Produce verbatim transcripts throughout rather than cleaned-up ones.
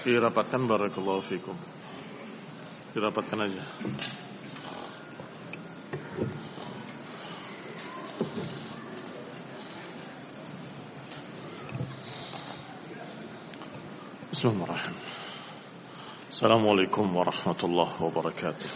Dirapatkan, barakallahu fikum. Dirapatkan aja. Bismillahirrahmanirrahim. Assalamualaikum warahmatullahi wabarakatuh.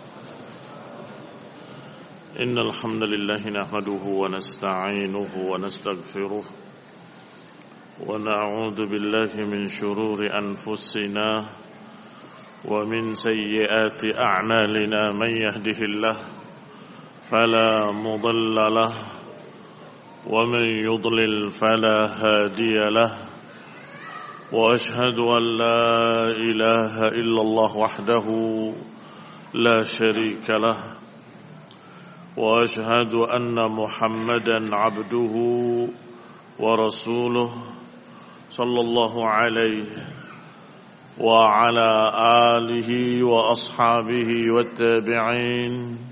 Innal hamdalillah nahmaduhu wa nasta'inuhu wa nastaghfiruh wa na'udzu billahi min shururi anfusina wa min sayyiati a'malina man yahdihillahu fala mudilla lahu wa man yudlil fala hadiya lahu. وأشهد أن لا إله إلا الله وحده لا شريك له وأشهد أن محمدا عبده ورسوله صلى الله عليه وعلى آله وأصحابه والتابعين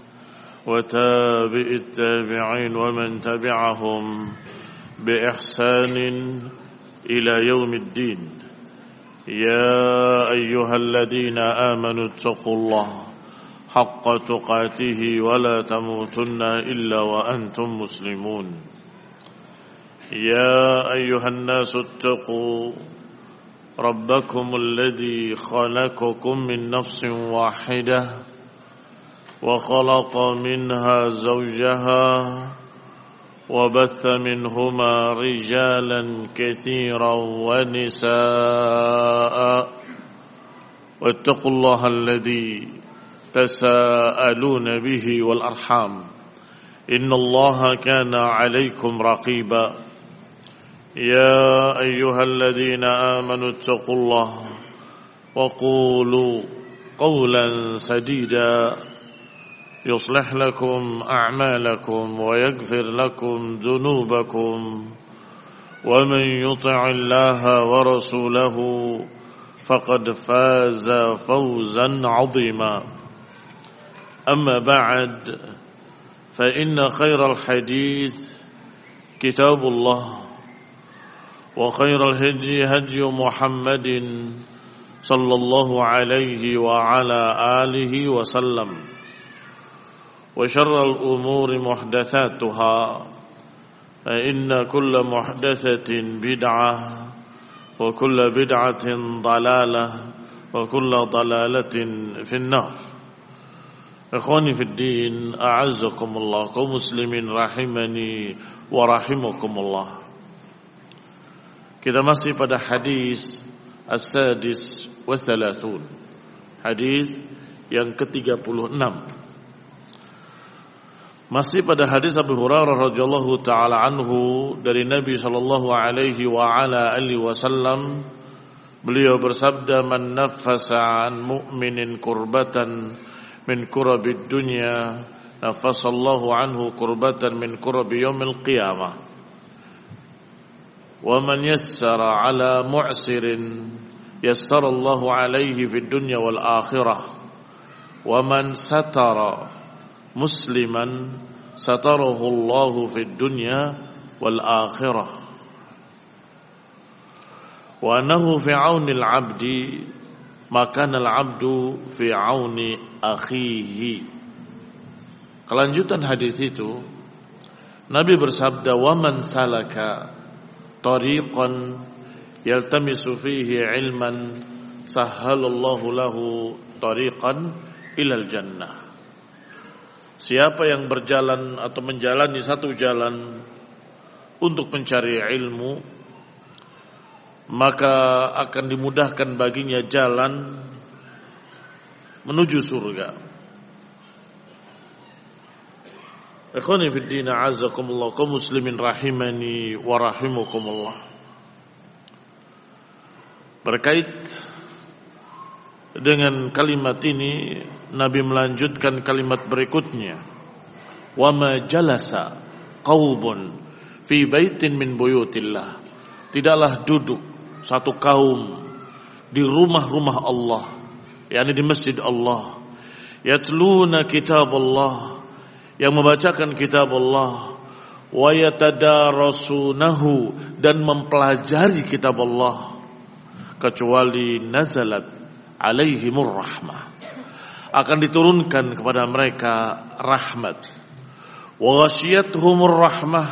وتابع التابعين ومن تبعهم بإحسان إلى يوم الدين. يا أيها الذين آمنوا اتقوا الله حق تقاته ولا تموتن إلا وأنتم مسلمون. يا أيها الناس اتقوا ربكم الذي خلقكم من نفس واحدة وخلق منها زوجها وبث منهما رجالا كثيرا ونساء واتقوا الله الذي تساءلون به والأرحام إن الله كان عليكم رقيبا. يا أيها الذين آمنوا اتقوا الله وقولوا قولا سديدا يصلح لكم أعمالكم ويغفر لكم ذنوبكم ومن يطع الله ورسوله فقد فاز فوزا عظيما. أما بعد فإن خير الحديث كتاب الله وخير الهدي هدي محمد صلى الله عليه وعلى آله وسلم وشر الأمور محدثاتها فإن كل محدثة بدعة وكل بدعة ضلالة وكل ضلالة في النار. إخواني في الدين أعزكم الله كمسلمين رحمني ورحمكم الله. Kita masih pada hadis as-sadis wa thalathun, hadis yang ke tiga puluh enam. Masih pada hadis Abu Hurairah radhiyallahu taala anhu dari Nabi sallallahu alaihi wa ala alihi wasallam, beliau bersabda, man naffasa an mu'minin kurbatan min kurabid dunya naffasallahu anhu kurbatan min kurabi yaumil qiyamah wa man yassara ala mu'sirin yassarallahu alaihi fid dunya wal akhirah wa man satara musliman satarahu Allahu fid dunya wal akhirah wa annahu fi auni al-'abdi makana al-'abdu fi auni akhihi. Kelanjutan hadis itu, Nabi bersabda, wa man salaka tariqan yaltamisu fihi ilman sahhalallahu lahu tariqan ilal jannah. Siapa yang berjalan atau menjalani satu jalan untuk mencari ilmu, maka akan dimudahkan baginya jalan menuju surga. Ikhwani fid din, a'azzakumullah, kaum muslimin rahimani wa rahimakumullah. Berkait dengan kalimat ini, Nabi melanjutkan kalimat berikutnya, wa ma jalasa qaubun fi baitin min buyutillah. Tidaklah duduk satu kaum di rumah-rumah Allah, yakni di masjid Allah, yatluna kitab Allah, yang membacakan kitab Allah, wa yatadarasunahu, dan mempelajari kitab Allah. kecuali nazalat alaihimur rahmah, akan diturunkan kepada mereka rahmat. Wa ghasyiyatuhumur rahmah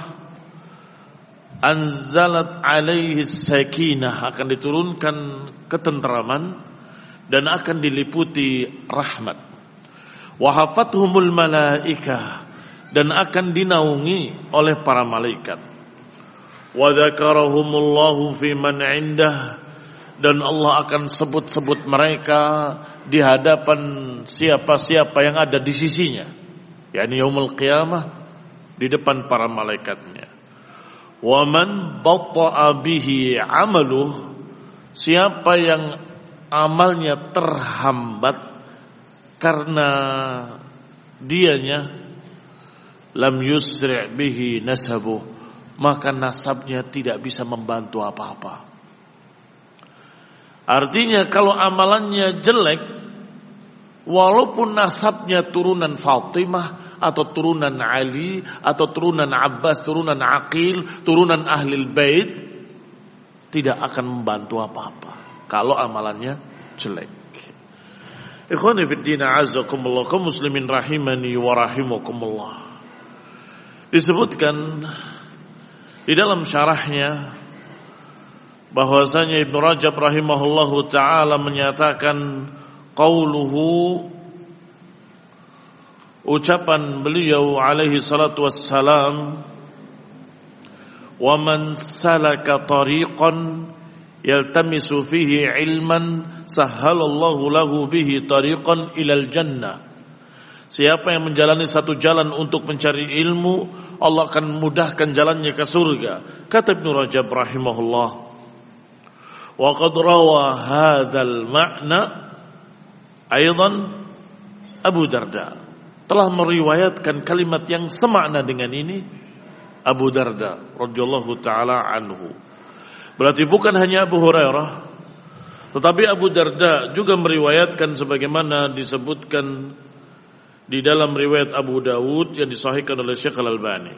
anzalat alaihi sakinah, akan diturunkan ketenteraman dan akan diliputi rahmat. Wa hafathumul malaikah, dan akan dinaungi oleh para malaikat. Wa dzakarahumullahu fi man indah, dan Allah akan sebut-sebut mereka di hadapan siapa-siapa yang ada di sisinya, yakni yaumul qiyamah, di depan para malaikatnya. Wa man batta'a bihi 'amaluh, siapa yang amalnya terhambat karena dianya, lam yusri' bihi nasabuh, maka nasabnya tidak bisa membantu apa-apa. Artinya kalau amalannya jelek, walaupun nasabnya turunan Fatimah atau turunan Ali atau turunan Abbas, turunan Aqil, turunan Ahlul Bait, tidak akan membantu apa-apa kalau amalannya jelek. Ikhwani fid din, a'azzakumullah, kaum muslimin rahimani wa rahimakumullah. Disebutkan di dalam syarahnya bahwasanya Ibnu Rajab rahimahullahu taala menyatakan qauluhu, ucapan beliau alaihi salatu wassalam, wa man salaka tariqan yaltamisu fihi ilman sahhalallahu lahu bihi tariqan ilal jannah. Siapa yang menjalani satu jalan untuk mencari ilmu, Allah akan mudahkan jalannya ke surga. Kata Ibnu Rajab rahimahullah, wa qad rawa hadzal ma'na aidan Abu Darda, telah meriwayatkan kalimat yang semakna dengan ini Abu Darda radhiyallahu taala anhu. Berarti bukan hanya Abu Hurairah, tetapi Abu Darda juga meriwayatkan sebagaimana disebutkan di dalam riwayat Abu Dawud yang disahihkan oleh Syekh Al-Albani.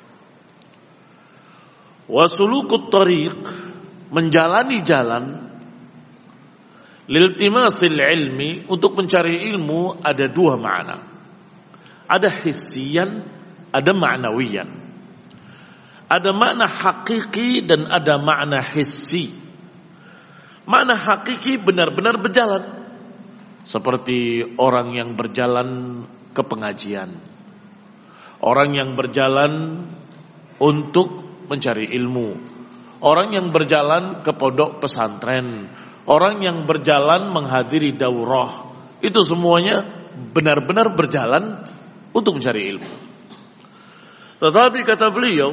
Wa sulukut tariq, menjalani jalan, liltimasil ilmi, untuk mencari ilmu, ada dua makna. Ada hissiyan, ada ma'nawiyan. Ada makna hakiki dan ada makna hissi. Makna hakiki benar-benar berjalan, seperti orang yang berjalan ke pengajian, orang yang berjalan untuk mencari ilmu, orang yang berjalan ke pondok pesantren, orang yang berjalan menghadiri daurah. Itu semuanya benar-benar berjalan untuk mencari ilmu. Tetapi kata beliau,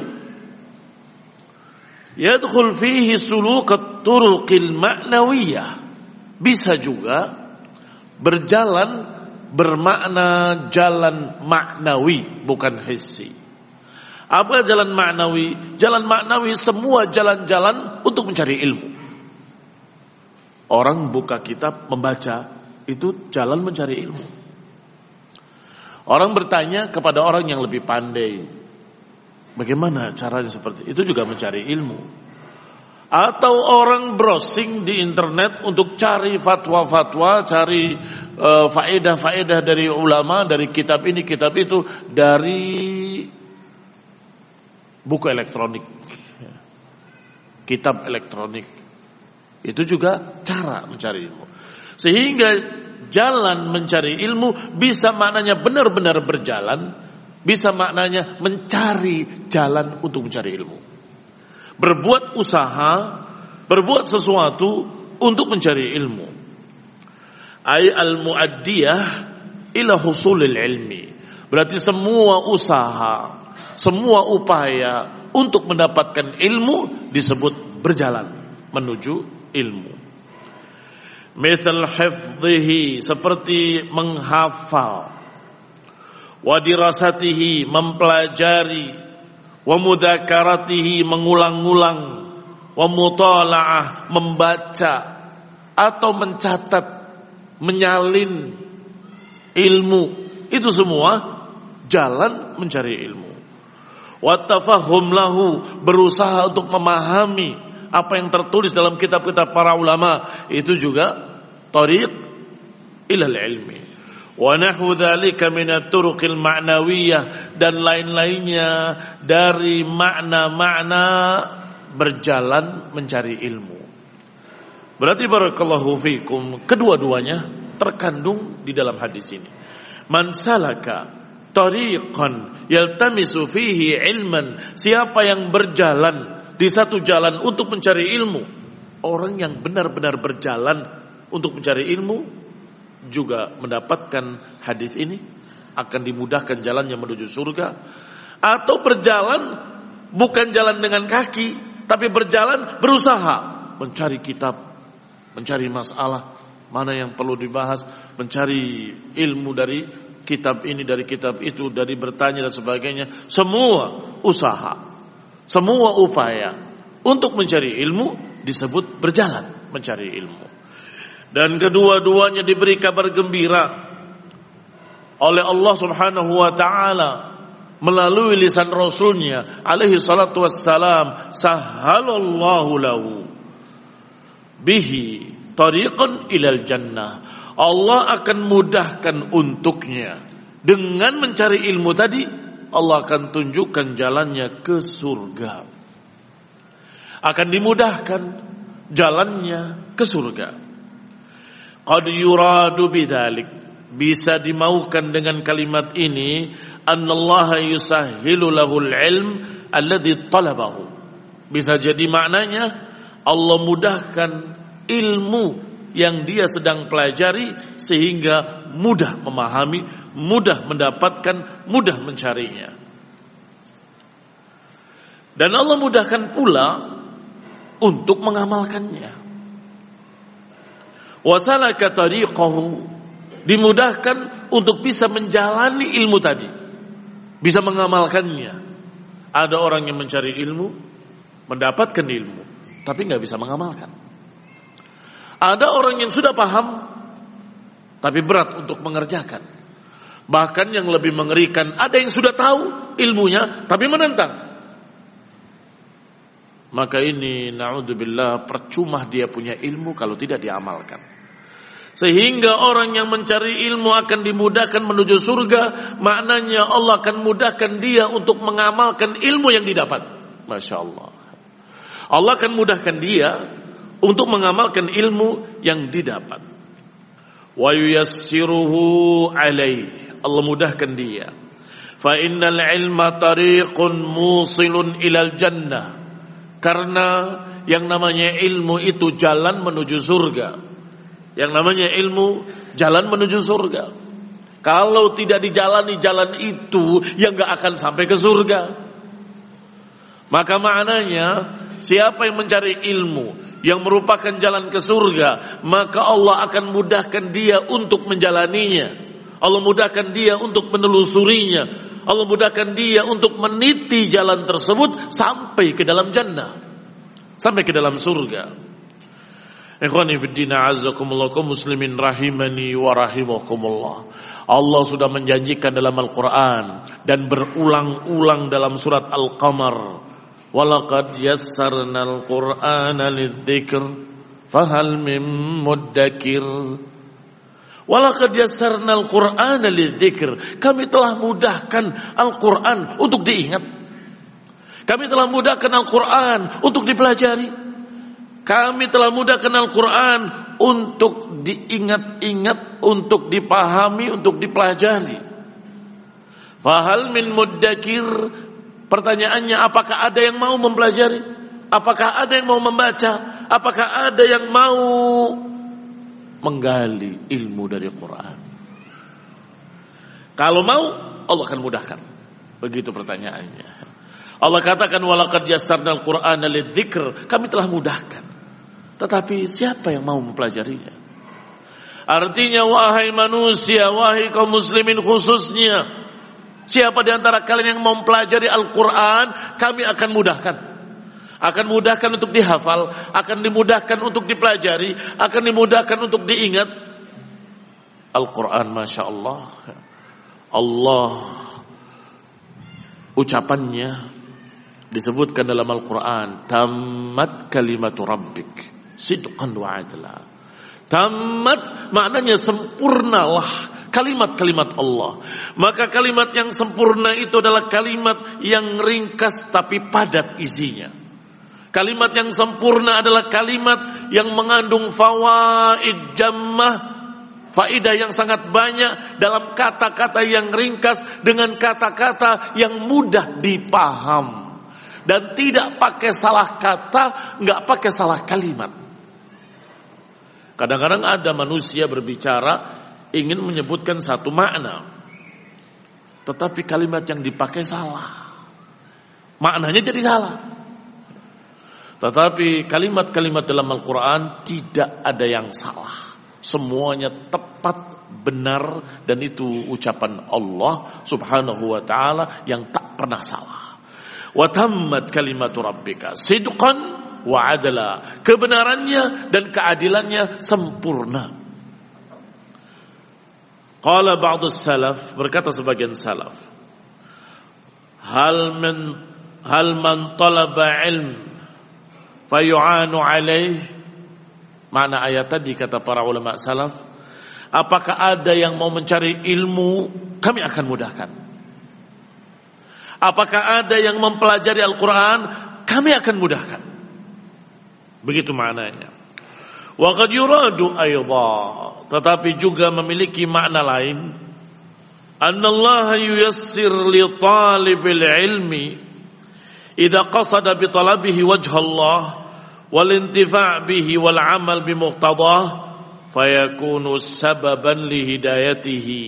yadkhul fihi sulukat turuqil ma'nawiyah, bisa juga berjalan bermakna jalan maknawi, bukan hissi. Apa jalan maknawi? Jalan maknawi semua jalan-jalan untuk mencari ilmu. Orang buka kitab membaca, itu jalan mencari ilmu. Orang bertanya kepada orang yang lebih pandai, bagaimana caranya seperti itu, juga mencari ilmu. Atau orang browsing di internet untuk cari fatwa-fatwa, cari uh, faedah-faedah dari ulama, dari kitab ini, kitab itu, dari buku elektronik, kitab elektronik. Itu juga cara mencari ilmu. Sehingga jalan mencari ilmu bisa maknanya benar-benar berjalan, bisa maknanya mencari jalan untuk mencari ilmu. Berbuat usaha, berbuat sesuatu untuk mencari ilmu. Ay al-mu'addiyah ila husulil ilmi. Berarti semua usaha, semua upaya untuk mendapatkan ilmu disebut berjalan menuju ilmu. Mithal hifdhihi, seperti menghafal, wa dirasatihi, mempelajari, wa mudzakaratihi, mengulang-ulang, wa mutala'ah, membaca atau mencatat, menyalin ilmu. Itu semua jalan mencari ilmu. Wa tafahhum lahu, berusaha untuk memahami apa yang tertulis dalam kitab-kitab para ulama, itu juga tariq ilal ilmi. Wa nahu dzalika min at-turuqil ma'nawiyah, dan lain-lainnya dari makna-makna berjalan mencari ilmu. Berarti barakallahu fikum, kedua-duanya terkandung di dalam hadis ini. Man salaka tariqan yaltamisu fihi ilman, siapa yang berjalan di satu jalan untuk mencari ilmu, orang yang benar-benar berjalan untuk mencari ilmu juga mendapatkan hadis ini, akan dimudahkan jalannya menuju surga. Atau berjalan bukan jalan dengan kaki, tapi berjalan berusaha mencari kitab, mencari masalah mana yang perlu dibahas, mencari ilmu dari kitab ini, dari kitab itu, dari bertanya dan sebagainya. Semua usaha, semua upaya untuk mencari ilmu disebut berjalan mencari ilmu. Dan kedua-duanya diberi kabar gembira oleh Allah Subhanahu wa ta'ala melalui lisan Rasulnya alaihi salatu wassalam. Sahhalallahu lahu bihi tariqan ilal jannah. Allah akan mudahkan untuknya dengan mencari ilmu tadi. Allah akan tunjukkan jalannya ke surga, akan dimudahkan jalannya ke surga. Qad yuradu bidzalik, bisa dimaukan dengan kalimat ini, annallaha yusahhilu lahul ilm alladhi talabahu. Bisa jadi maknanya Allah mudahkan ilmu yang dia sedang pelajari sehingga mudah memahami, mudah mendapatkan, mudah mencarinya. Dan Allah mudahkan pula untuk mengamalkannya. Wasalaka tariqahu, dimudahkan untuk bisa menjalani ilmu tadi, bisa mengamalkannya. Ada orang yang mencari ilmu, mendapatkan ilmu, tapi nggak bisa mengamalkan. Ada orang yang sudah paham, tapi berat untuk mengerjakan. Bahkan yang lebih mengerikan, ada yang sudah tahu ilmunya, tapi menentang. Maka ini na'udzubillah, percuma dia punya ilmu kalau tidak diamalkan. Sehingga orang yang mencari ilmu akan dimudahkan menuju surga. Maknanya Allah akan mudahkan dia untuk mengamalkan ilmu yang didapat. Masya Allah. Allah akan mudahkan dia untuk mengamalkan ilmu yang didapat. Wa yuyassiruhu alaih, Allah mudahkan dia. Fa innal ilma tariqun musilun ilal jannah. Karena yang namanya ilmu itu jalan menuju surga. Yang namanya ilmu jalan menuju surga. Kalau tidak dijalani jalan itu, ya gak akan sampai ke surga. Maka maknanya, siapa yang mencari ilmu yang merupakan jalan ke surga, maka Allah akan mudahkan dia untuk menjalaninya. Allah mudahkan dia untuk menelusurinya. Allah mudahkan dia untuk meniti jalan tersebut sampai ke dalam jannah, sampai ke dalam surga. Ikhwani fiddin, a'azzakumullah, kaum muslimin rahimani wa rahimakumullah. Allah sudah menjanjikan dalam Al-Quran dan berulang-ulang dalam surat Al-Qamar, walaqad yassarnal Qur'ana lidzikr fahal mim muddakir. Walaqad yassarnal Qur'ana lidzikr, kami telah mudahkan Al-Quran untuk diingat. Kami telah mudahkan Al-Quran untuk dipelajari. Kami telah mudahkan Al-Quran untuk diingat-ingat, untuk dipahami, untuk dipelajari. Fahal min muddakir, pertanyaannya, apakah ada yang mau mempelajari? Apakah ada yang mau membaca? Apakah ada yang mau menggali ilmu dari Quran? Kalau mau, Allah akan mudahkan. Begitu pertanyaannya. Allah katakan walaqad yassarnal Qur'ana lidzikr, kami telah mudahkan. Tetapi siapa yang mau mempelajarinya? Artinya, wahai manusia, wahai kaum muslimin khususnya, siapa di antara kalian yang mau mempelajari Al-Quran, kami akan mudahkan. Akan mudahkan untuk dihafal, akan dimudahkan untuk dipelajari, akan dimudahkan untuk diingat. Al-Quran, Masya Allah, Allah ucapannya disebutkan dalam Al-Quran, tammat kalimatu rabbik sidqan wa adla. Tammat maknanya sempurnalah kalimat-kalimat Allah. Maka kalimat yang sempurna itu adalah kalimat yang ringkas tapi padat isinya. Kalimat yang sempurna adalah kalimat yang mengandung fawaid jammah, faidah yang sangat banyak dalam kata-kata yang ringkas dengan kata-kata yang mudah dipaham. Dan tidak pakai salah kata, nggak pakai salah kalimat. Kadang-kadang ada manusia berbicara ingin menyebutkan satu makna, tetapi kalimat yang dipakai salah, maknanya jadi salah. Tetapi kalimat-kalimat dalam Al-Quran tidak ada yang salah, semuanya tepat, benar, dan itu ucapan Allah subhanahu wa ta'ala yang tak pernah salah. Wa tammat kalimatu rabbika sidqan wa adla, kebenarannya dan keadilannya sempurna. Qala ba'dus salaf, berkata sebagian salaf, hal man hal man talaba ilm fayu'anu alaih. Makna ayat tadi kata para ulama salaf, apakah ada yang mau mencari ilmu, kami akan mudahkan. Apakah ada yang mempelajari Al-Quran, kami akan mudahkan. Begitu maknanya. Wa qad yuradu aydha, tetapi juga memiliki makna lain. Annallaha yuyassir li talibil ilmi idza qasada bi talabihi wajha Allah wal intifa' bihi wal amal bi muqtadah fayakunu sababan li hidayatihi.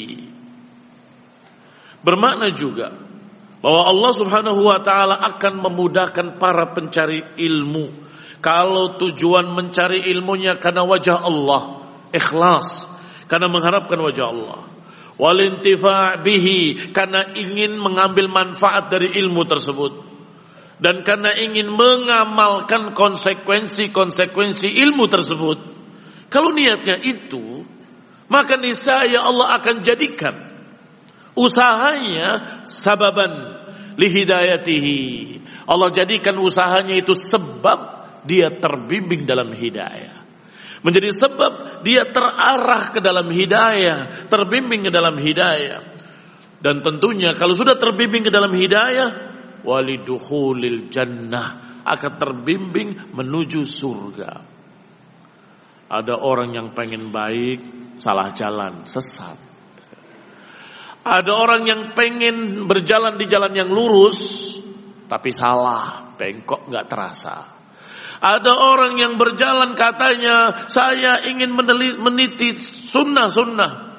Bermakna juga bahwa Allah subhanahu wa ta'ala akan memudahkan para pencari ilmu kalau tujuan mencari ilmunya karena wajah Allah, ikhlas, karena mengharapkan wajah Allah, wal intifa' bihi, karena ingin mengambil manfaat dari ilmu tersebut, dan karena ingin mengamalkan konsekuensi-konsekuensi ilmu tersebut. Kalau niatnya itu, maka niscaya Allah akan jadikan usahanya sababan lihidayatihi. Allah jadikan usahanya itu sebab dia terbimbing dalam hidayah, menjadi sebab dia terarah ke dalam hidayah, terbimbing ke dalam hidayah. Dan tentunya kalau sudah terbimbing ke dalam hidayah, walidukhulil jannah, akan terbimbing menuju surga. Ada orang yang pengen baik, salah jalan, sesat. Ada orang yang pengen berjalan di jalan yang lurus, tapi salah, bengkok gak terasa. Ada orang yang berjalan katanya, saya ingin meniti sunnah-sunnah,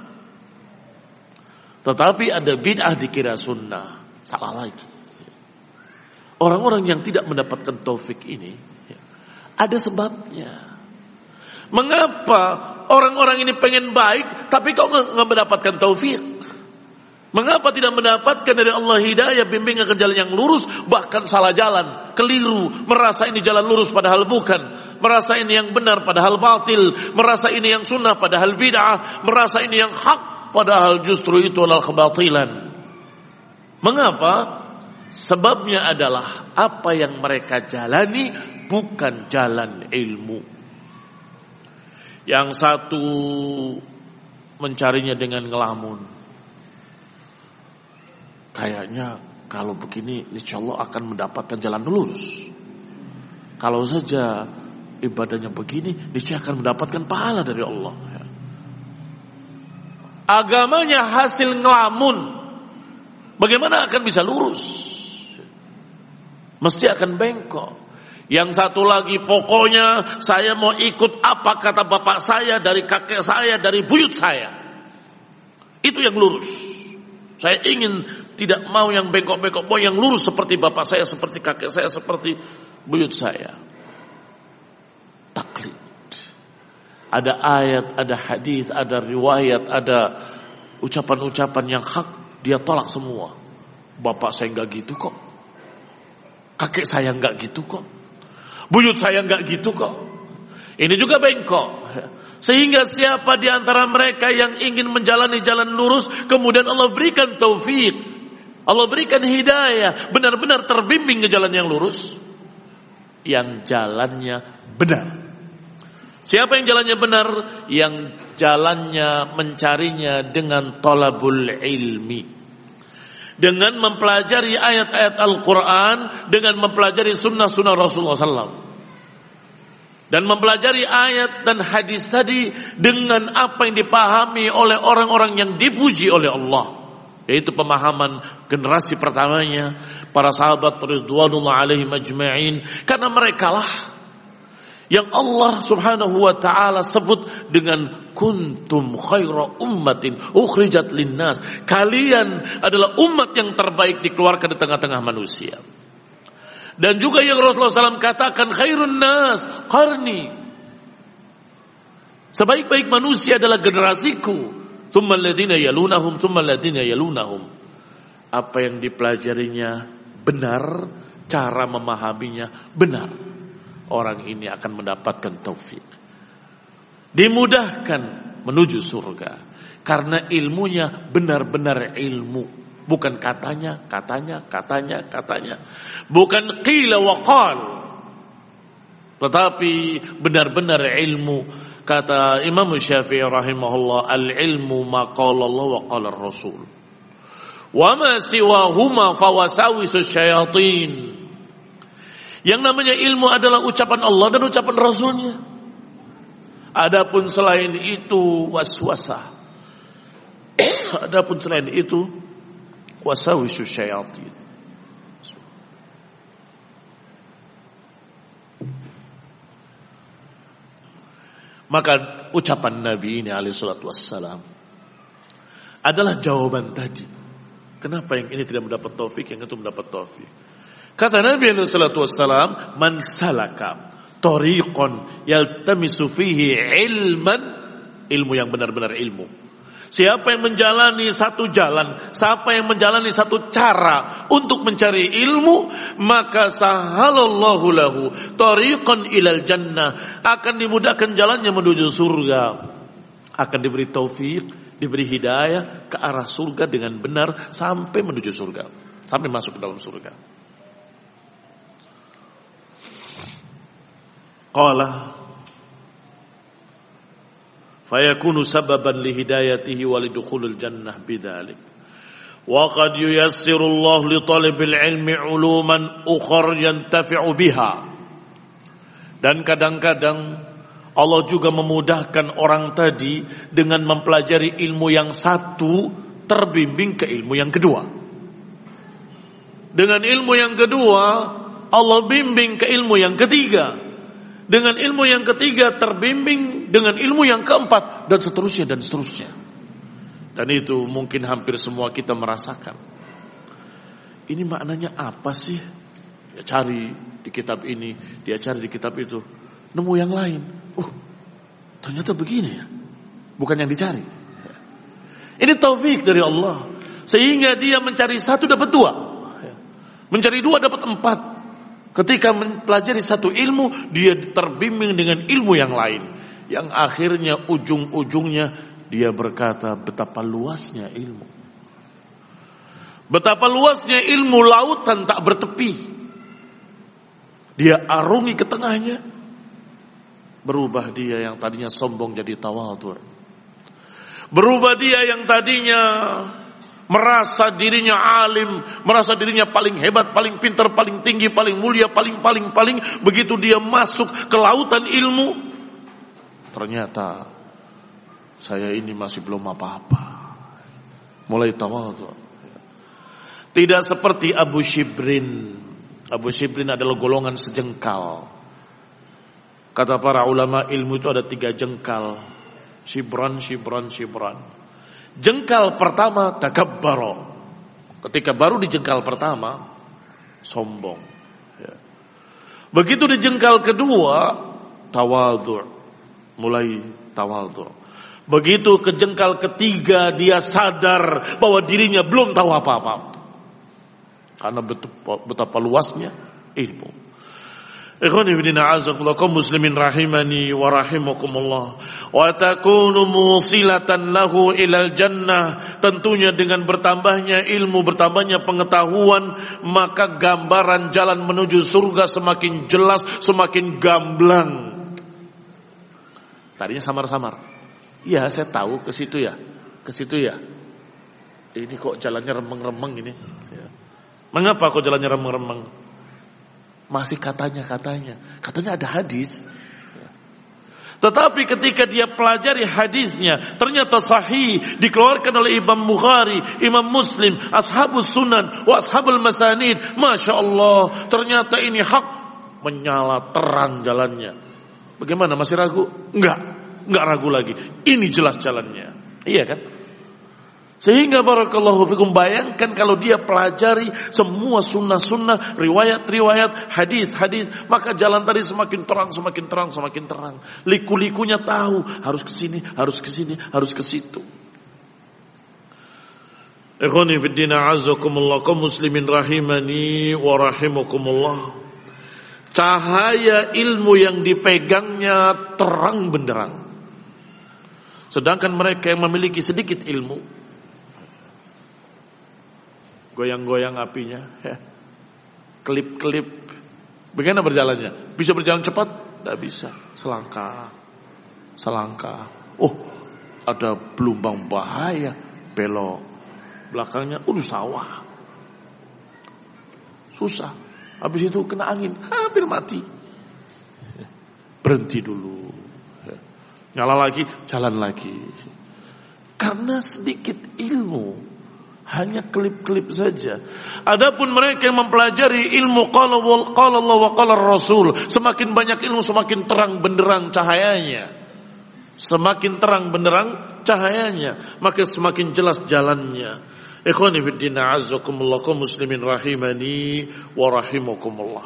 tetapi ada bid'ah dikira sunnah, salah lagi. Orang-orang yang tidak mendapatkan taufik ini ada sebabnya. Mengapa orang-orang ini pengen baik tapi kok nggak mendapatkan taufik? Mengapa tidak mendapatkan dari Allah hidayah, bimbingan ke jalan yang lurus, bahkan salah jalan, keliru, merasa ini jalan lurus padahal bukan, merasa ini yang benar padahal batil, merasa ini yang sunnah padahal bid'ah, merasa ini yang hak padahal justru itu adalah kebatilan. Mengapa? Sebabnya adalah apa yang mereka jalani bukan jalan ilmu. Yang satu mencarinya dengan ngelamun. Kayaknya kalau begini insya Allah akan mendapatkan jalan lurus. Kalau saja ibadahnya begini, niscaya akan mendapatkan pahala dari Allah. Agamanya hasil ngelamun, bagaimana akan bisa lurus? Mesti akan bengkok. Yang satu lagi, pokoknya saya mau ikut apa kata bapak saya, dari kakek saya, dari buyut saya. Itu yang lurus. Saya ingin tidak mau yang bengkok-bengkok, mau yang lurus seperti bapak saya, seperti kakek saya, seperti buyut saya. Taklid. Ada ayat, ada hadis, ada riwayat, ada ucapan-ucapan yang hak, dia tolak semua. Bapak saya enggak gitu kok. Kakek saya enggak gitu kok. Buyut saya enggak gitu kok. Ini juga bengkok. Sehingga siapa di antara mereka yang ingin menjalani jalan lurus, kemudian Allah berikan taufik, Allah berikan hidayah, benar-benar terbimbing ke jalan yang lurus, yang jalannya benar. Siapa yang jalannya benar? Yang jalannya mencarinya dengan talabul ilmi, dengan mempelajari ayat-ayat Al-Quran, dengan mempelajari sunnah-sunnah Rasulullah sallallahu alaihi wasallam, dan mempelajari ayat dan hadis tadi dengan apa yang dipahami oleh orang-orang yang dipuji oleh Allah, yaitu pemahaman generasi pertamanya, para sahabat ridwanullah alaihim ajma'in. Karena merekalah yang Allah subhanahu wa ta'ala sebut dengan kuntum khaira ummatin ukhrijat linnas. Kalian adalah umat yang terbaik dikeluarkan di tengah-tengah manusia. Dan juga yang Rasulullah shallallahu alaihi wasallam katakan khairun nas qarni. Sebaik-baik manusia adalah generasiku. Tsumma alladziina yalunahum, tsumma alladziina yalunahum. Apa yang dipelajarinya benar, cara memahaminya benar, orang ini akan mendapatkan taufik, dimudahkan menuju surga, karena ilmunya benar-benar ilmu, bukan katanya, katanya, katanya, katanya, bukan qila wa qal, tetapi benar-benar ilmu. Kata Imam Syafi'i rahimahullah, al-ilmu ma qala Allah wa qala ar-rasul, wa ma siwahuma fawasawisus syayatin. Yang namanya ilmu adalah ucapan Allah dan ucapan Rasulnya. Adapun selain itu waswasah. Adapun selain itu wasawisus syayatin. Maka ucapan Nabi ini alaihi salatu wassalam adalah jawaban tadi. Kenapa yang ini tidak mendapat taufik, yang itu mendapat taufik? Kata Nabi alaihi salatu wassalam, man salaka tariqan yaltamisu fihi ilman, ilmu yang benar-benar ilmu. Siapa yang menjalani satu jalan, siapa yang menjalani satu cara untuk mencari ilmu, maka sahalallahu lahu tariqan ilal jannah, akan dimudahkan jalannya menuju surga, akan diberi taufik, diberi hidayah ke arah surga dengan benar sampai menuju surga, sampai masuk ke dalam surga. Qala fayakunu sababan lihidayatihi walidukhulil jannah bidzalik. Wa qad yuyassiru Allah li talibil ilmi uluman ukhra yantafi'u biha. Dan kadang-kadang Allah juga memudahkan orang tadi dengan mempelajari ilmu yang satu terbimbing ke ilmu yang kedua. Dengan ilmu yang kedua Allah bimbing ke ilmu yang ketiga. Dengan ilmu yang ketiga terbimbing dengan ilmu yang keempat, dan seterusnya dan seterusnya. Dan itu mungkin hampir semua kita merasakan. Ini maknanya apa sih? Dia cari di kitab ini, dia cari di kitab itu, nemu yang lain. Uh, ternyata begini ya, bukan yang dicari. Ini taufik dari Allah, sehingga dia mencari satu dapat dua, mencari dua dapat empat. Ketika mempelajari satu ilmu, dia terbimbing dengan ilmu yang lain, yang akhirnya ujung-ujungnya dia berkata betapa luasnya ilmu, betapa luasnya ilmu, lautan tak bertepi. Dia arungi ke tengahnya, berubah dia yang tadinya sombong jadi tawadhu, berubah dia yang tadinya merasa dirinya alim, merasa dirinya paling hebat, paling pintar, paling tinggi, paling mulia, paling paling paling. Begitu dia masuk ke lautan ilmu, ternyata saya ini masih belum apa-apa. Mulai tawadhu. Tidak seperti Abu Shibrin. Abu Shibrin adalah golongan sejengkal. Kata para ulama ilmu itu ada tiga jengkal. Shibran, shibran, shibran. Jengkal pertama takabbaro. Ketika baru di jengkal pertama sombong. Ya. Begitu di jengkal kedua tawadhu, mulai tawadhu. Begitu ke jengkal ketiga dia sadar bahwa dirinya belum tahu apa-apa. Karena betapa, betapa luasnya ilmu. Ikhwani fillah azakumullah kaum muslimin rahimani wa rahimakumullah wa takunu musilatan lahu ilal jannah. Tentunya dengan bertambahnya ilmu, bertambahnya pengetahuan, maka gambaran jalan menuju surga semakin jelas, semakin gamblang. Tadinya samar-samar. Iya, saya tahu ke situ ya. Ke situ ya. Ini kok jalannya remeng-remeng ini. Mengapa kok jalannya remeng-remeng? Masih katanya-katanya. Katanya ada hadis. Tetapi ketika dia pelajari hadisnya, ternyata sahih, dikeluarkan oleh Imam Bukhari, Imam Muslim, Ashabus Sunan, wa Ashabul Masanid. Masya Allah, ternyata ini hak, menyala terang jalannya. Bagaimana, masih ragu? Enggak, enggak ragu lagi. Ini jelas jalannya. Iya kan? Sehingga barakallahu fikum, bayangkan kalau dia pelajari semua sunnah-sunnah, riwayat-riwayat, hadis-hadis, maka jalan tadi semakin terang, semakin terang, semakin terang. Liku-likunya tahu, harus ke sini, harus ke sini, harus ke situ. Ikhwani fid din a'azzakumullah, kaum muslimin rahimani wa rahimakumullah. Cahaya ilmu yang dipegangnya terang benderang. Sedangkan mereka yang memiliki sedikit ilmu, goyang-goyang apinya, ya. Kelip-kelip. Bagaimana berjalannya? Bisa berjalan cepat? Tidak bisa. Selangkah, selangkah. Oh, ada gelombang bahaya, belok. Belakangnya, udah sawah. Susah. Habis itu kena angin, hampir mati. Berhenti dulu. Nyala lagi, jalan lagi. Karena sedikit ilmu. Hanya klip-klip saja. Adapun mereka yang mempelajari ilmu qala Allah wa qala Rasul, semakin banyak ilmu semakin terang benderang cahayanya. Semakin terang benderang cahayanya, maka semakin jelas jalannya. Ikhwani fid din a'azzakumullah, kaum muslimin rahimani wa rahimakumullah.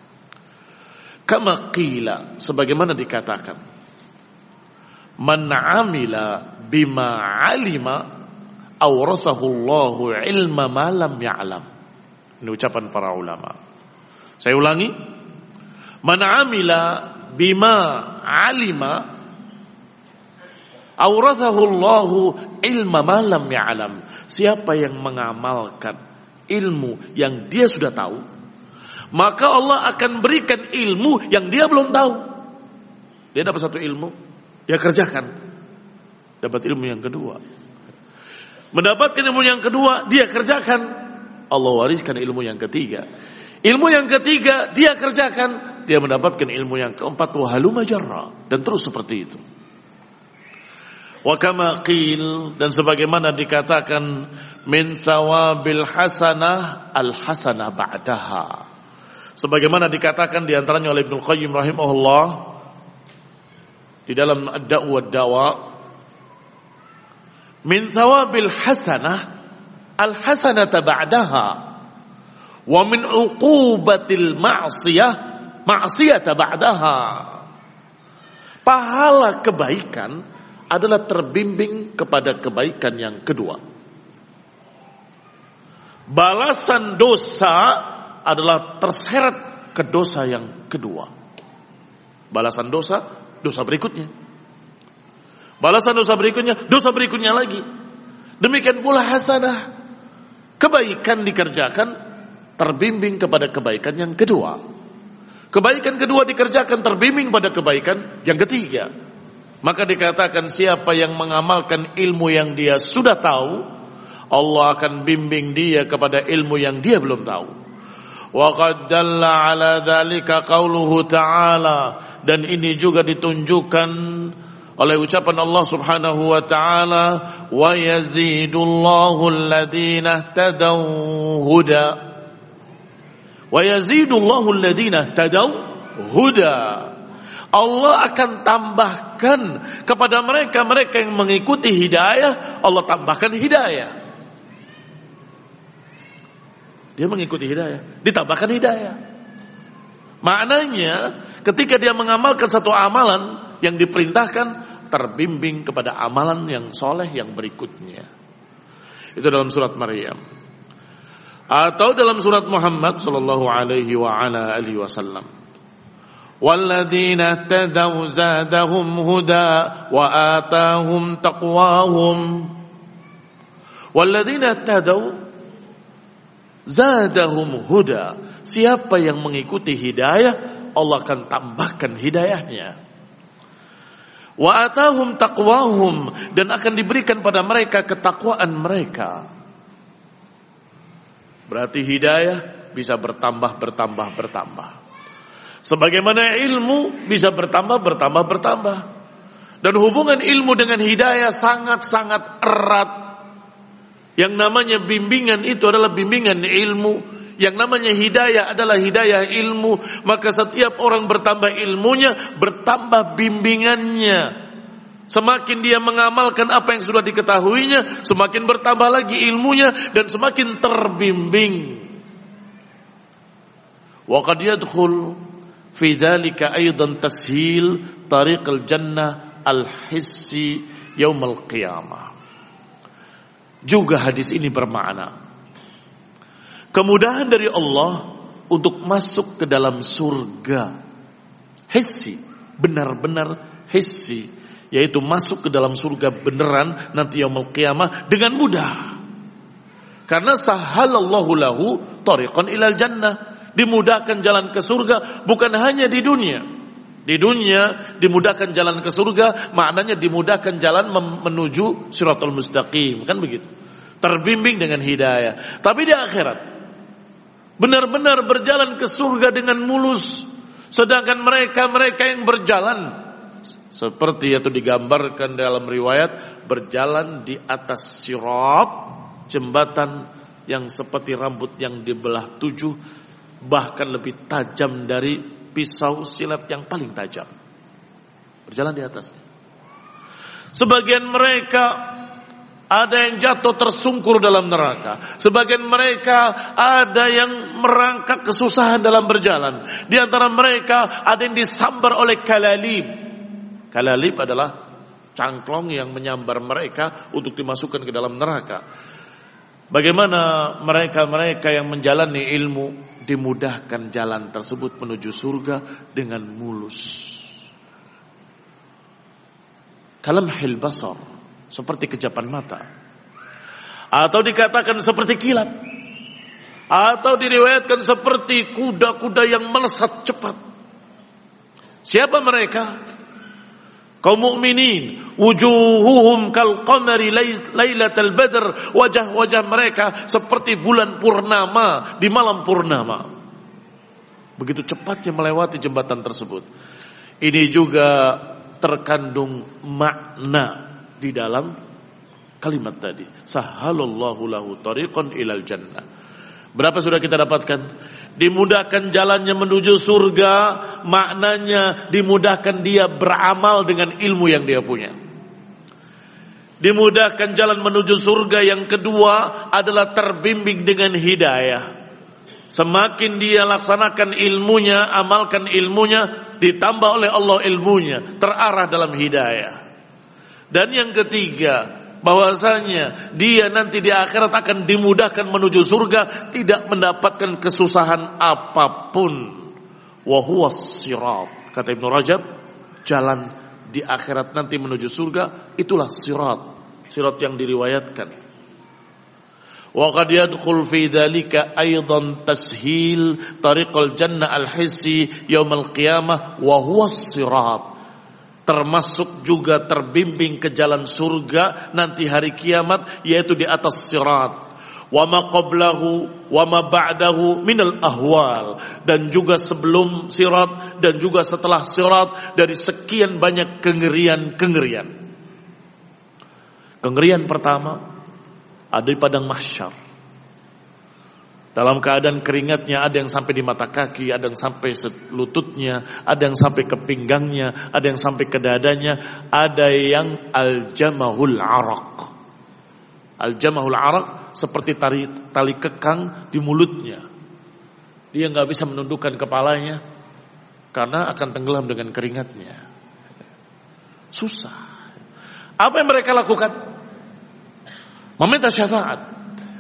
Kama qila, sebagaimana dikatakan, man amila bima alima awrasahullahu ilma ma lam ya'lam. Ini ucapan para ulama. Saya ulangi. Man amila bima alima awrasahullahu ilma ma lam ya'lam. Siapa yang mengamalkan ilmu yang dia sudah tahu, maka Allah akan berikan ilmu yang dia belum tahu. Dia dapat satu ilmu, dia kerjakan. Dapat ilmu yang kedua. Mendapatkan ilmu yang kedua, dia kerjakan. Allah wariskan ilmu yang ketiga. Ilmu yang ketiga, dia kerjakan. Dia mendapatkan ilmu yang keempat. Wa halumma jarra. Dan terus seperti itu. Wa kama qil, dan sebagaimana dikatakan, min thawabil hasanah al hasanah ba'daha. Sebagaimana dikatakan diantaranya oleh Ibnu Qayyim rahimahullah di dalam Ad-Da'u wad-Dawa, min thawabil hasanah al hasanata ba'daha wa min uqubatil ma'siyah ma'siyata ba'daha. Pahala kebaikan adalah terbimbing kepada kebaikan yang kedua. Balasan dosa adalah terseret ke dosa yang kedua. Balasan dosa, dosa berikutnya. Balasan dosa berikutnya, dosa berikutnya lagi. Demikian pula hasanah. Kebaikan dikerjakan, terbimbing kepada kebaikan yang kedua. Kebaikan kedua dikerjakan, terbimbing pada kebaikan yang ketiga. Maka dikatakan siapa yang mengamalkan ilmu yang dia sudah tahu, Allah akan bimbing dia kepada ilmu yang dia belum tahu. Wa qad dalla ala dzalika qauluhu ta'ala, dan ini juga ditunjukkan oleh ucapan Allah Subhanahu wa taala, wa yazidullahu alladhina ihtadaw huda. Wa yazidullahu alladhina ihtadaw huda. Allah akan tambahkan kepada mereka-mereka yang mengikuti hidayah, Allah tambahkan hidayah. Dia mengikuti hidayah, ditambahkan hidayah. Maknanya ketika dia mengamalkan satu amalan yang diperintahkan, terbimbing kepada amalan yang soleh yang berikutnya. Itu dalam surat Maryam. Atau dalam surat Muhammad sallallahu alaihi wa ala alihi wasallam. Walladzina tadaw zadahum huda wa atahum taqwahum. Walladzina tadaw zadahum huda. Siapa yang mengikuti hidayah, Allah akan tambahkan hidayahnya. Wa atahum taqwahum, dan akan diberikan pada mereka ketakwaan mereka. Berarti hidayah bisa bertambah, bertambah, bertambah. Sebagaimana ilmu bisa bertambah, bertambah, bertambah. Dan hubungan ilmu dengan hidayah sangat-sangat erat. Yang namanya bimbingan itu adalah bimbingan ilmu. Yang namanya hidayah adalah hidayah ilmu. Maka setiap orang bertambah ilmunya, bertambah bimbingannya. Semakin dia mengamalkan apa yang sudah diketahuinya, semakin bertambah lagi ilmunya dan semakin terbimbing. Wa qad yadkhul fi dzalika aidan tashil tariqal jannah al-hissi yaumil qiyamah. Juga hadis ini bermakna kemudahan dari Allah untuk masuk ke dalam surga hissi, benar-benar hissi, yaitu masuk ke dalam surga beneran nanti yaumul qiyamah dengan mudah. Karena sahalallahu lahu tariqan ilal jannah, dimudahkan jalan ke surga bukan hanya di dunia. Di dunia dimudahkan jalan ke surga, maknanya dimudahkan jalan menuju Shiratal Mustaqim, kan begitu. Terbimbing dengan hidayah. Tapi di akhirat benar-benar berjalan ke surga dengan mulus. Sedangkan mereka-mereka yang berjalan seperti itu digambarkan dalam riwayat, berjalan di atas sirat, jembatan yang seperti rambut yang dibelah tujuh, bahkan lebih tajam dari pisau silet yang paling tajam. Berjalan di atasnya. Sebagian mereka ada yang jatuh tersungkur dalam neraka. Sebagian mereka ada yang merangkak kesusahan dalam berjalan. Di antara mereka ada yang disambar oleh kalalib. Kalalib adalah cangklong yang menyambar mereka untuk dimasukkan ke dalam neraka. Bagaimana mereka-mereka yang menjalani ilmu dimudahkan jalan tersebut menuju surga dengan mulus. Kalamhil basar, seperti kejapan mata. Atau dikatakan seperti kilat. Atau diriwayatkan seperti kuda-kuda yang melesat cepat. Siapa mereka? Kaum mukminin, wujuhuhum kal qamari lailatal badr, wajah-wajah mereka seperti bulan purnama di malam purnama. Begitu cepatnya melewati jembatan tersebut. Ini juga terkandung makna di dalam kalimat tadi. Sahalallahu lahu tariqan ilal jannah. Berapa sudah kita dapatkan? Dimudahkan jalannya menuju surga, maknanya dimudahkan dia beramal dengan ilmu yang dia punya. Dimudahkan jalan menuju surga yang kedua adalah terbimbing dengan hidayah. Semakin dia laksanakan ilmunya, amalkan ilmunya, ditambah oleh Allah ilmunya, terarah dalam hidayah. Dan yang ketiga, bahwasanya dia nanti di akhirat akan dimudahkan menuju surga, tidak mendapatkan kesusahan apapun. Wa huwas sirat, kata Ibnu Rajab, jalan di akhirat nanti menuju surga itulah sirat, sirat yang diriwayatkan. Wa qad yadkhul fi dzalika aidan tashil tariqal jannah al-hissi yaumil qiyamah wa huwas sirat. Termasuk juga terbimbing ke jalan surga nanti hari kiamat, yaitu di atas sirat. Wa ma qablahu wa ma ba'dahu minal ahwal, dan juga sebelum sirat dan juga setelah sirat dari sekian banyak kengerian-kengerian. Kengerian pertama ada di padang mahsyar. Dalam keadaan keringatnya, ada yang sampai di mata kaki, ada yang sampai lututnya, ada yang sampai ke pinggangnya, ada yang sampai ke dadanya, ada yang al-jamahul araq. Al-jamahul araq seperti tali, tali kekang di mulutnya. Dia nggak bisa menundukkan kepalanya karena akan tenggelam dengan keringatnya. Susah. Apa yang mereka lakukan? Meminta syafaat.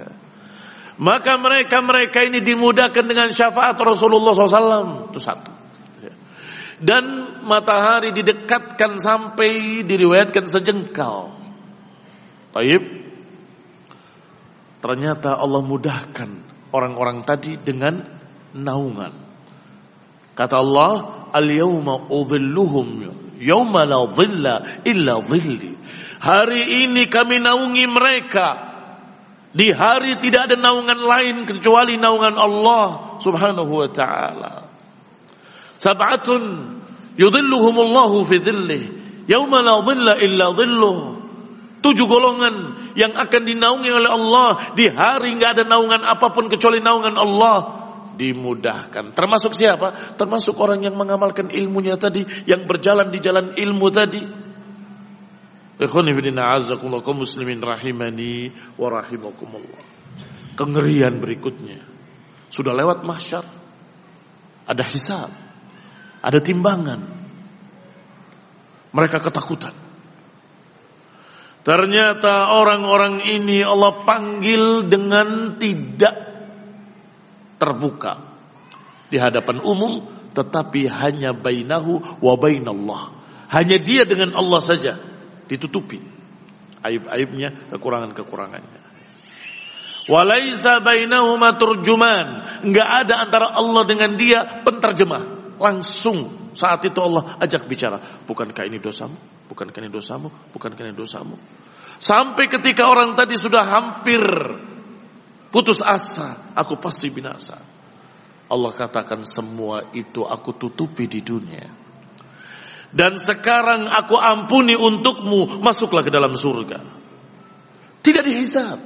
Maka mereka-mereka ini dimudahkan dengan syafaat Rasulullah shallallahu alaihi wasallam. Itu satu. dan matahari didekatkan sampai diriwayatkan sejengkal. Taib. Ternyata Allah mudahkan orang-orang tadi dengan naungan. Kata Allah, al-yawma udhilluhum yawma la dhilla illa dhilli. Hari ini kami naungi mereka. Di hari tidak ada naungan lain kecuali naungan Allah Subhanahu wa ta'ala. Sab'atun yudhilluhumullahu fi dhillih yawma la dhilla illa dhilluh. Tujuh golongan yang akan dinaungi oleh Allah di hari enggak ada naungan apapun kecuali naungan Allah. Dimudahkan. Termasuk siapa? Termasuk orang yang mengamalkan ilmunya tadi, yang berjalan di jalan ilmu tadi. Ikhwani fillah, a'azzakumullah, kaum muslimin rahimani wa rahimakumullah. Kengerian berikutnya. Sudah lewat mahsyar. Ada hisab. Ada timbangan. Mereka ketakutan. Ternyata orang-orang ini Allah panggil dengan tidak terbuka di hadapan umum, tetapi hanya bainahu wa bainallah. Hanya dia dengan Allah saja ditutupi aib-aibnya, kekurangan-kekurangannya. Walaisa bainahuma turjuman. Enggak ada antara Allah dengan dia penterjemah. Langsung saat itu Allah ajak bicara. Bukankah ini dosamu? Bukankah ini dosamu? Bukankah ini dosamu? Sampai ketika orang tadi sudah hampir putus asa, aku pasti binasa. Allah katakan semua itu aku tutupi di dunia. Dan sekarang aku ampuni untukmu, masuklah ke dalam surga. Tidak dihisab.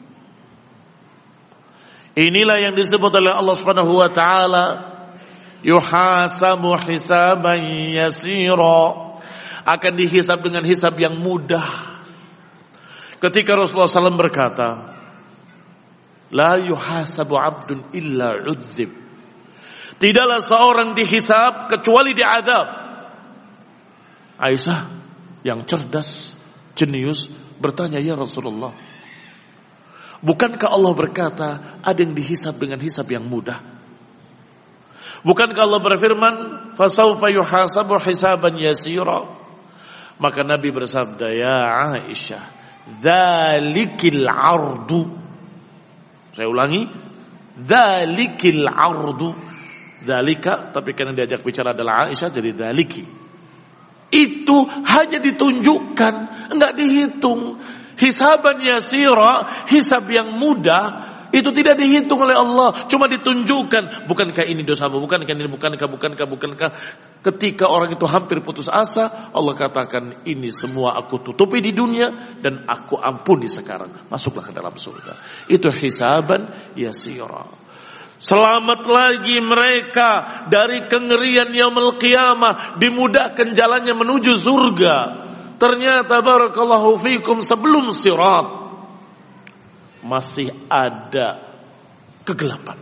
Inilah yang disebut oleh Allah Subhanahu wa taala, yuhasabu hisaban yasira, akan dihisab dengan hisab yang mudah. Ketika Rasulullah shallallahu alaihi wasallam berkata, la yuhasabu abdun illa udzib, tidaklah seorang dihisab kecuali diadab. Aisyah yang cerdas, jenius bertanya, ya Rasulullah, bukankah Allah berkata ada yang dihisab dengan hisab yang mudah? Bukankah Allah berfirman, fasawfa yuhasabu hisaban yasira? Maka Nabi bersabda, ya Aisyah, dzalikil ardu. Saya ulangi, dzalikil ardu. Dzalika, tapi karena diajak bicara adalah Aisyah jadi dzaliki. Itu hanya ditunjukkan, enggak dihitung. Hisaban yasira, hisab yang mudah, itu tidak dihitung oleh Allah, cuma ditunjukkan. Bukankah ini dosamu? Bukankah ini? Bukankah? Bukankah? Bukankah? Ketika orang itu hampir putus asa, Allah katakan, ini semua aku tutupi di dunia dan aku ampuni sekarang. Masuklah ke dalam surga. Itu hisaban yasira. Selamat lagi mereka dari kengerian yaumul qiyamah, dimudahkan jalannya menuju surga. Ternyata barakallahu fikum, sebelum sirat masih ada kegelapan.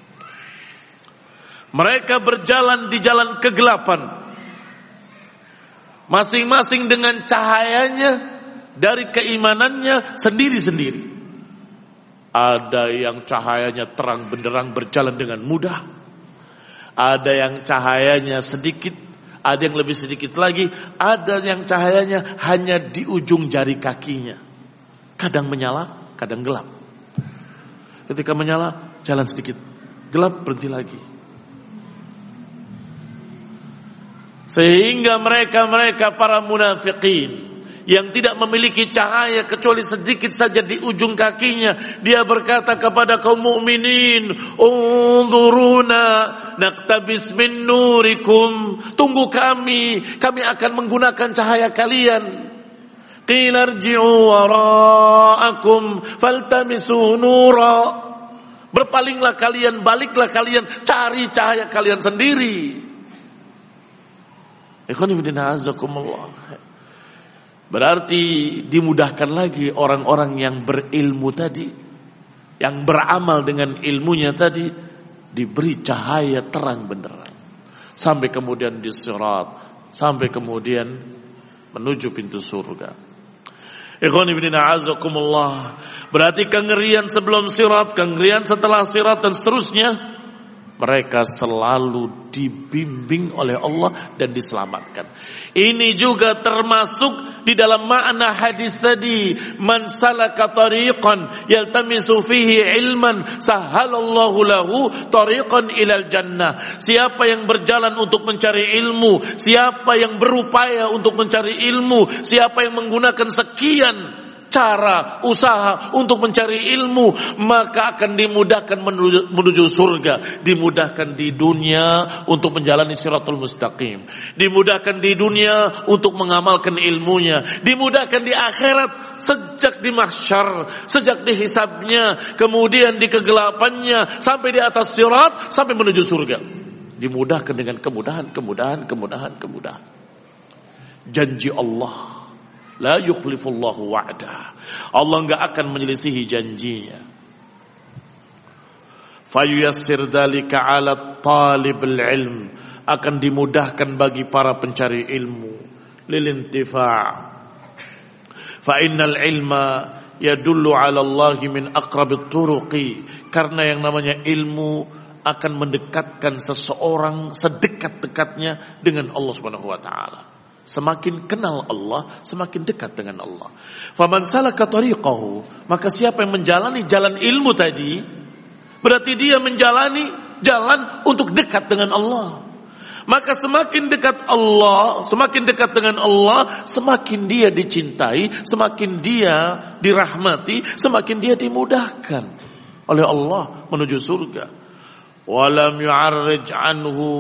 Mereka berjalan di jalan kegelapan, masing-masing dengan cahayanya dari keimanannya sendiri-sendiri. Ada yang cahayanya terang benderang berjalan dengan mudah, ada yang cahayanya sedikit, ada yang lebih sedikit lagi, ada yang cahayanya hanya di ujung jari kakinya. Kadang menyala, kadang gelap. Ketika menyala, jalan sedikit, gelap, berhenti lagi. Sehingga mereka-mereka para munafiqin yang tidak memiliki cahaya kecuali sedikit saja di ujung kakinya, dia berkata kepada kaum mukminin, unzuruna naqtabis min nurikum, tunggu kami, kami akan menggunakan cahaya kalian. Qila irji'u wara'akum faltamisu nura, berpalinglah kalian, baliklah kalian, cari cahaya kalian sendiri. Ikhwan fillah, azakumullah. Berarti dimudahkan lagi orang-orang yang berilmu tadi, yang beramal dengan ilmunya tadi, diberi cahaya terang benderang sampai kemudian di sirat, sampai kemudian menuju pintu surga. Ikhwani fillah, azakumullah. Berarti kengerian sebelum sirat, kengerian setelah sirat dan seterusnya mereka selalu dibimbing oleh Allah dan diselamatkan. Ini juga termasuk di dalam makna hadis tadi, man salaka tariqan yaltamisu fihi ilman sahhalallahu lahu tariqan ilal jannah. Siapa yang berjalan untuk mencari ilmu, siapa yang berupaya untuk mencari ilmu, siapa yang menggunakan sekian cara, usaha untuk mencari ilmu, maka akan dimudahkan menuju, menuju surga. Dimudahkan di dunia untuk menjalani siratul mustaqim, dimudahkan di dunia untuk mengamalkan ilmunya, dimudahkan di akhirat sejak di mahsyar, sejak di hisabnya, kemudian di kegelapannya, sampai di atas sirat, sampai menuju surga. Dimudahkan dengan kemudahan, kemudahan, kemudahan, kemudahan. Janji Allah, la yukhlifullahu wa'dah. Allah enggak akan menyelisihi janjinya. Fayuyassir dzalika 'ala talibul ilm, akan dimudahkan bagi para pencari ilmu, lilintifa'. Fa innal ilma yadullu 'ala Allah min aqrabit turuqi, karena yang namanya ilmu akan mendekatkan seseorang sedekat-dekatnya dengan Allah Subhanahu wa taala. Semakin kenal Allah, semakin dekat dengan Allah. Faman salaka tariqahu, maka siapa yang menjalani jalan ilmu tadi, berarti dia menjalani jalan untuk dekat dengan Allah. Maka semakin dekat Allah, semakin dekat dengan Allah, semakin dia dicintai, semakin dia dirahmati, semakin dia dimudahkan oleh Allah menuju surga. Walam yu'arrij anhu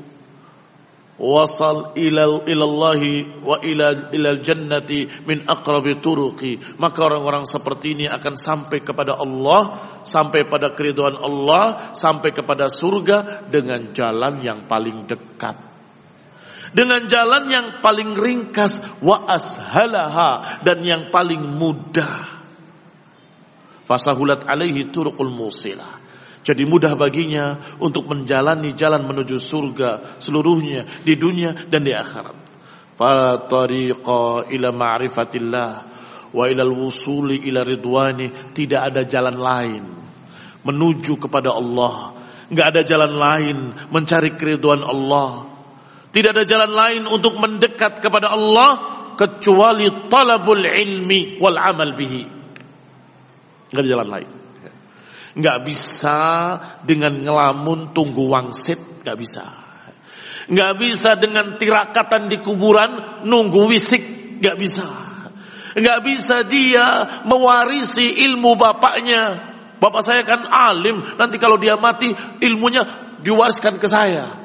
wasal ila ilallahi wa ila ilal jannati min aqrabi turuqi. Maka orang-orang seperti ini akan sampai kepada Allah, sampai pada keridhaan Allah, sampai kepada surga dengan jalan yang paling dekat, dengan jalan yang paling ringkas, wa ashalaha, dan yang paling mudah. Fasahulat alaihi turuqul musilah, jadi mudah baginya untuk menjalani jalan menuju surga seluruhnya di dunia dan di akhirat. Fa tariqa ila ma'rifatillah wa ila al-wusuli ila ridwani, tidak ada jalan lain menuju kepada Allah, enggak ada jalan lain mencari keridhaan Allah, tidak ada jalan lain untuk mendekat kepada Allah kecuali talabul ilmi wal amal bihi. Enggak ada jalan lain. Nggak bisa dengan ngelamun tunggu wangsit, nggak bisa. Nggak bisa dengan tirakatan di kuburan nunggu wisik, nggak bisa. Nggak bisa dia mewarisi ilmu bapaknya. Bapak saya kan alim, nanti kalau dia mati ilmunya diwariskan ke saya.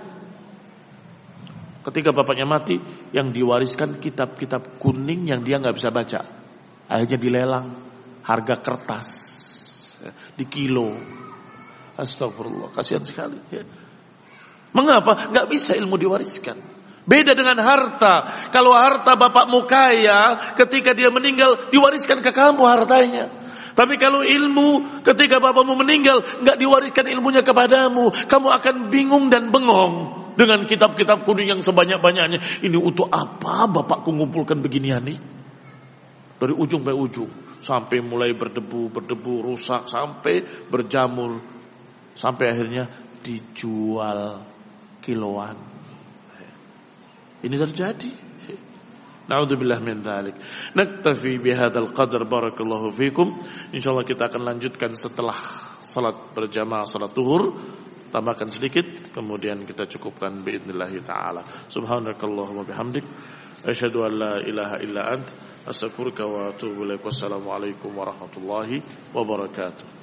Ketika bapaknya mati, yang diwariskan kitab-kitab kuning yang dia nggak bisa baca. Akhirnya dilelang, harga kertas di kilo. Astagfirullah, kasihan sekali. Mengapa? Gak bisa ilmu diwariskan. Beda dengan harta. Kalau harta bapakmu kaya, ketika dia meninggal diwariskan ke kamu hartanya. Tapi kalau ilmu, ketika bapakmu meninggal gak diwariskan ilmunya kepadamu, kamu akan bingung dan bengong dengan kitab-kitab kuning yang sebanyak-banyaknya. Ini untuk apa bapakku ngumpulkan beginian nih? Dari ujung sampai ujung, sampai mulai berdebu, berdebu, rusak, sampai berjamur, sampai akhirnya dijual kiloan. Ini terjadi. Na'udzubillah min dzalik. Naktafi bihadzal qadar, barakallahu fikum. Insyaallah kita akan lanjutkan setelah salat berjamaah salat zuhur. Tambahkan sedikit, kemudian kita cukupkan biidznillah taala. Subhanakallahumma bihamdik, asyhadu an la ilaha illa ant, astaghfiruka wa atubu ilaik. Wassalamualaikum warahmatullahi wabarakatuh.